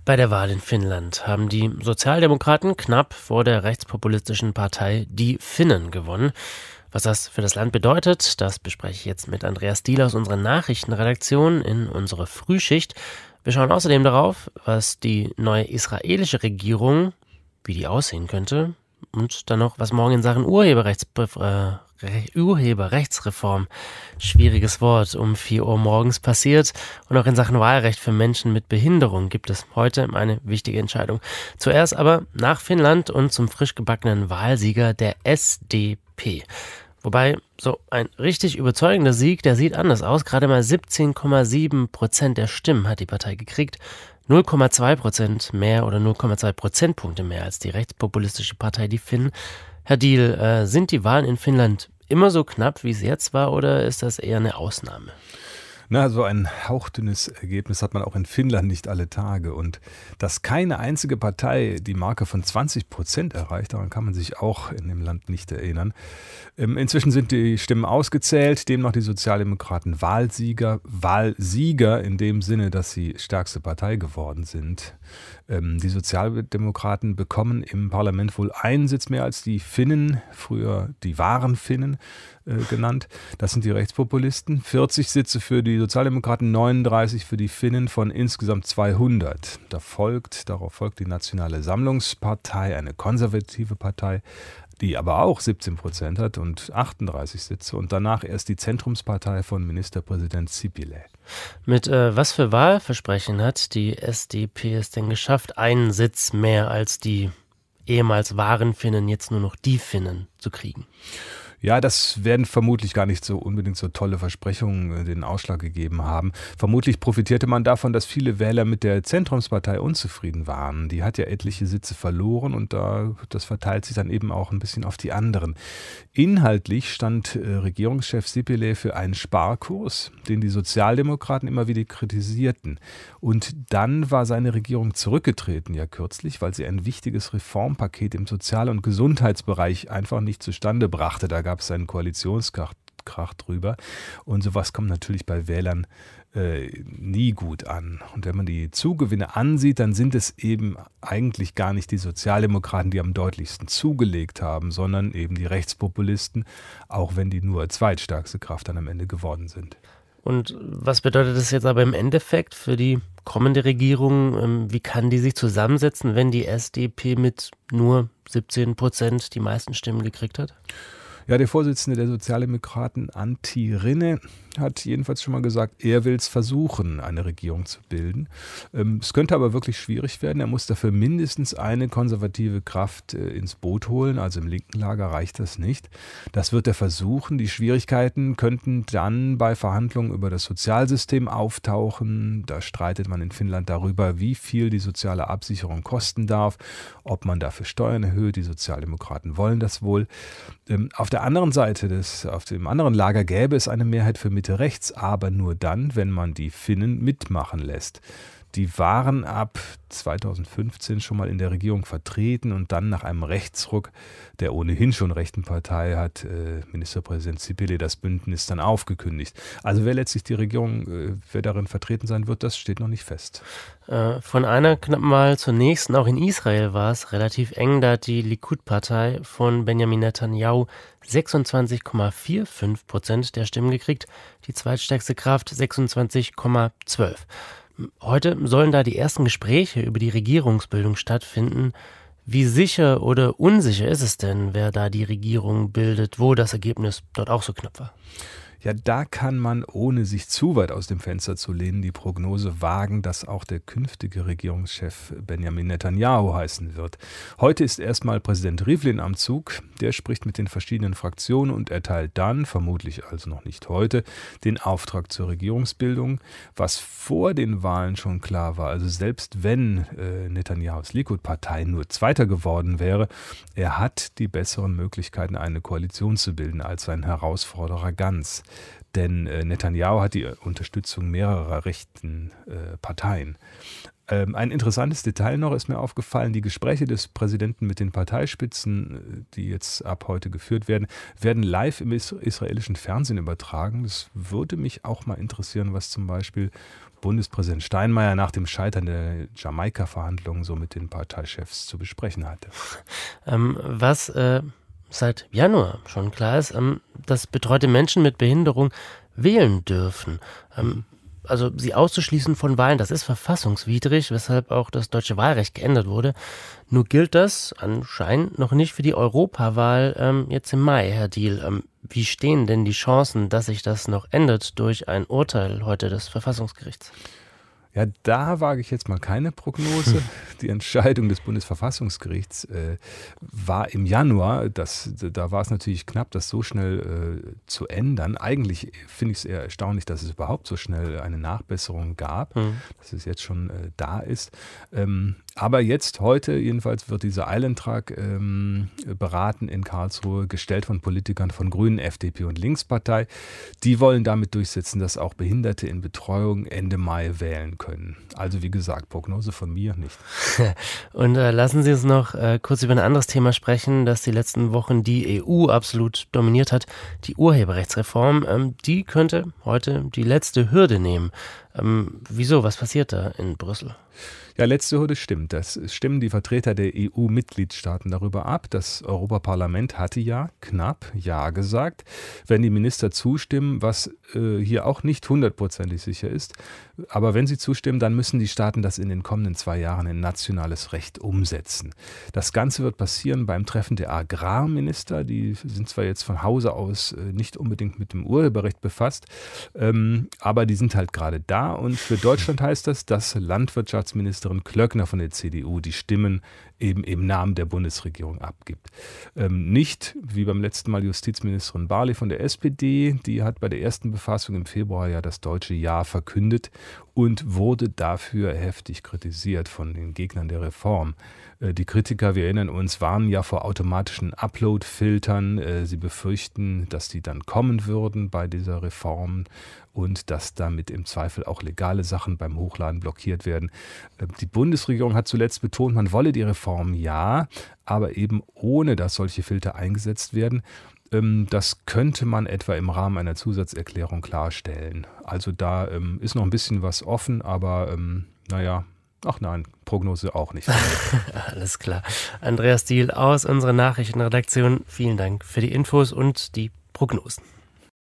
Bei der Wahl in Finnland haben die Sozialdemokraten knapp vor der rechtspopulistischen Partei Die Finnen gewonnen. Was das für das Land bedeutet, das bespreche ich jetzt mit Andreas Diehl aus unserer Nachrichtenredaktion in unserer Frühschicht. Wir schauen außerdem darauf, was die neue israelische Regierung, wie die aussehen könnte, und dann noch, was morgen in Sachen Urheberrechtsreform, schwieriges Wort, um 4 Uhr morgens passiert. Und auch in Sachen Wahlrecht für Menschen mit Behinderung gibt es heute eine wichtige Entscheidung. Zuerst aber nach Finnland und zum frisch gebackenen Wahlsieger der SDP. Wobei, so ein richtig überzeugender Sieg, der sieht anders aus. Gerade mal 17,7% der Stimmen hat die Partei gekriegt. 0,2% mehr oder 0,2 Prozentpunkte mehr als die rechtspopulistische Partei Die Finnen. Herr Diehl, sind die Wahlen in Finnland immer so knapp, wie es jetzt war, oder ist das eher eine Ausnahme? Na, so ein hauchdünnes Ergebnis hat man auch in Finnland nicht alle Tage. Und dass keine einzige Partei die Marke von 20% erreicht, daran kann man sich auch in dem Land nicht erinnern. Inzwischen sind die Stimmen ausgezählt, demnach die Sozialdemokraten Wahlsieger in dem Sinne, dass sie stärkste Partei geworden sind. Die Sozialdemokraten bekommen im Parlament wohl einen Sitz mehr als die Finnen, früher die wahren Finnen genannt. Das sind die Rechtspopulisten. 40 Sitze für die Sozialdemokraten, 39 für die Finnen von insgesamt 200. Darauf folgt die Nationale Sammlungspartei, eine konservative Partei, die aber auch 17% hat und 38 Sitze. Und danach erst die Zentrumspartei von Ministerpräsident Sipilä. Mit was für Wahlversprechen hat die SDP es denn geschafft, einen Sitz mehr als die ehemals wahren Finnen, jetzt nur noch die Finnen zu kriegen? Ja, das werden vermutlich gar nicht so unbedingt so tolle Versprechungen den Ausschlag gegeben haben. Vermutlich profitierte man davon, dass viele Wähler mit der Zentrumspartei unzufrieden waren. Die hat ja etliche Sitze verloren und das verteilt sich dann eben auch ein bisschen auf die anderen. Inhaltlich stand Regierungschef Sipilä für einen Sparkurs, den die Sozialdemokraten immer wieder kritisierten. Und dann war seine Regierung zurückgetreten, ja kürzlich, weil sie ein wichtiges Reformpaket im Sozial- und Gesundheitsbereich einfach nicht zustande brachte. Da gab es einen Koalitionskrach drüber und sowas kommt natürlich bei Wählern nie gut an. Und wenn man die Zugewinne ansieht, dann sind es eben eigentlich gar nicht die Sozialdemokraten, die am deutlichsten zugelegt haben, sondern eben die Rechtspopulisten, auch wenn die nur zweitstärkste Kraft dann am Ende geworden sind. Und was bedeutet das jetzt aber im Endeffekt für die kommende Regierung? Wie kann die sich zusammensetzen, wenn die SDP mit nur 17% die meisten Stimmen gekriegt hat? Ja, der Vorsitzende der Sozialdemokraten, Antti Rinne, hat jedenfalls schon mal gesagt, er will es versuchen, eine Regierung zu bilden. Es könnte aber wirklich schwierig werden. Er muss dafür mindestens eine konservative Kraft ins Boot holen. Also im linken Lager reicht das nicht. Das wird er versuchen. Die Schwierigkeiten könnten dann bei Verhandlungen über das Sozialsystem auftauchen. Da streitet man in Finnland darüber, wie viel die soziale Absicherung kosten darf, ob man dafür Steuern erhöht. Die Sozialdemokraten wollen das wohl. Auf der anderen Seite, auf dem anderen Lager gäbe es eine Mehrheit für Mitte-Rechts, aber nur dann, wenn man die Finnen mitmachen lässt. Die waren ab 2015 schon mal in der Regierung vertreten und dann nach einem Rechtsruck der ohnehin schon rechten Partei hat Ministerpräsident Sipilä das Bündnis dann aufgekündigt. Also wer letztlich die Regierung, wer darin vertreten sein wird, das steht noch nicht fest. Von einer knappen Wahl zur nächsten, auch in Israel war es relativ eng, da hat die Likud-Partei von Benjamin Netanyahu 26,45% der Stimmen gekriegt, die zweitstärkste Kraft 26,12%. Heute sollen da die ersten Gespräche über die Regierungsbildung stattfinden. Wie sicher oder unsicher ist es denn, wer da die Regierung bildet, wo das Ergebnis dort auch so knapp war? Ja, da kann man, ohne sich zu weit aus dem Fenster zu lehnen, die Prognose wagen, dass auch der künftige Regierungschef Benjamin Netanyahu heißen wird. Heute ist erstmal Präsident Rivlin am Zug. Der spricht mit den verschiedenen Fraktionen und erteilt dann, vermutlich also noch nicht heute, den Auftrag zur Regierungsbildung, was vor den Wahlen schon klar war. Also selbst wenn Netanyahus Likud-Partei nur Zweiter geworden wäre, er hat die besseren Möglichkeiten, eine Koalition zu bilden als sein Herausforderer Gantz. Denn Netanyahu hat die Unterstützung mehrerer rechten Parteien. Ein interessantes Detail noch ist mir aufgefallen, die Gespräche des Präsidenten mit den Parteispitzen, die jetzt ab heute geführt werden, werden live im israelischen Fernsehen übertragen. Das würde mich auch mal interessieren, was zum Beispiel Bundespräsident Steinmeier nach dem Scheitern der Jamaika-Verhandlungen so mit den Parteichefs zu besprechen hatte. Was seit Januar schon klar ist, dass betreute Menschen mit Behinderung wählen dürfen. Also sie auszuschließen von Wahlen, das ist verfassungswidrig, weshalb auch das deutsche Wahlrecht geändert wurde. Nur gilt das anscheinend noch nicht für die Europawahl jetzt im Mai, Herr Diehl. Wie stehen denn die Chancen, dass sich das noch ändert durch ein Urteil heute des Verfassungsgerichts? Ja, da wage ich jetzt mal keine Prognose. Die Entscheidung des Bundesverfassungsgerichts war im Januar. Da war es natürlich knapp, das so schnell zu ändern. Eigentlich finde ich es eher erstaunlich, dass es überhaupt so schnell eine Nachbesserung gab, dass es jetzt schon da ist. Aber jetzt, heute jedenfalls, wird dieser Eilantrag beraten in Karlsruhe, gestellt von Politikern von Grünen, FDP und Linkspartei. Die wollen damit durchsetzen, dass auch Behinderte in Betreuung Ende Mai wählen können. Also wie gesagt, Prognose von mir nicht. Und lassen Sie uns noch kurz über ein anderes Thema sprechen, das die letzten Wochen die EU absolut dominiert hat. Die Urheberrechtsreform, die könnte heute die letzte Hürde nehmen. Wieso? Was passiert da in Brüssel? Ja, letzte Hürde stimmt. Das stimmen die Vertreter der EU-Mitgliedstaaten darüber ab. Das Europaparlament hatte ja knapp Ja gesagt. Wenn die Minister zustimmen, was hier auch nicht hundertprozentig sicher ist, aber wenn sie zustimmen, dann müssen die Staaten das in den kommenden 2 Jahren in nationales Recht umsetzen. Das Ganze wird passieren beim Treffen der Agrarminister. Die sind zwar jetzt von Hause aus nicht unbedingt mit dem Urheberrecht befasst, aber die sind halt gerade da. Und für Deutschland heißt das, dass Landwirtschaftsministerin Klöckner von der CDU die Stimmen eben im Namen der Bundesregierung abgibt. Nicht wie beim letzten Mal Justizministerin Barley von der SPD, die hat bei der ersten Befassung im Februar ja das deutsche Ja verkündet und wurde dafür heftig kritisiert von den Gegnern der Reform. Die Kritiker, wir erinnern uns, warnen ja vor automatischen Upload-Filtern. Sie befürchten, dass die dann kommen würden bei dieser Reform und dass damit im Zweifel auch legale Sachen beim Hochladen blockiert werden. Die Bundesregierung hat zuletzt betont, man wolle die Reform ja, aber eben ohne, dass solche Filter eingesetzt werden. Das könnte man etwa im Rahmen einer Zusatzerklärung klarstellen. Also da ist noch ein bisschen was offen, aber ach nein, Prognose auch nicht. Alles klar. Andreas Diehl aus unserer Nachrichtenredaktion, vielen Dank für die Infos und die Prognosen.